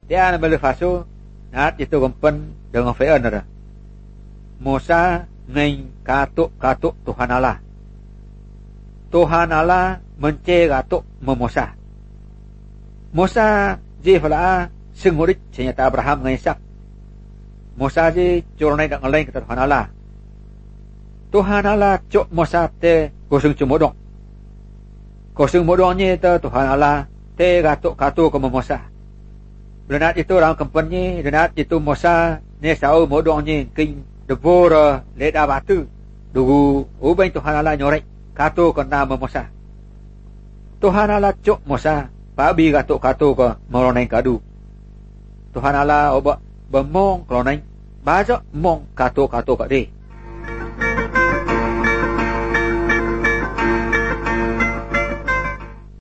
Dia nak beli fasu, nak itu gempen dengan Fir'aun ada. Musa ngai katuk Tuhan Allah. Tuhan Allah menceh katuk memusa. Musa je fala sengurit senyata Abraham ngai Ishak. Musa je curnai dak ngalai kata Tuhan Allah. Tuhan Allah cuk Musa te kosong cumodong. Kosong modongnya te Tuhan Allah te katuk ke memusa. Lenat itu orang kempennya, lenat itu Musa ne sau modongnya king debora leda batu. Dugu ubay Tuhan Allah nyorek kato kena memusa. Tuhan Allah cuk Musa babi kato ke meloneng kadu. Tuhan Allah obak bemong keloneng baca mong kato ke de.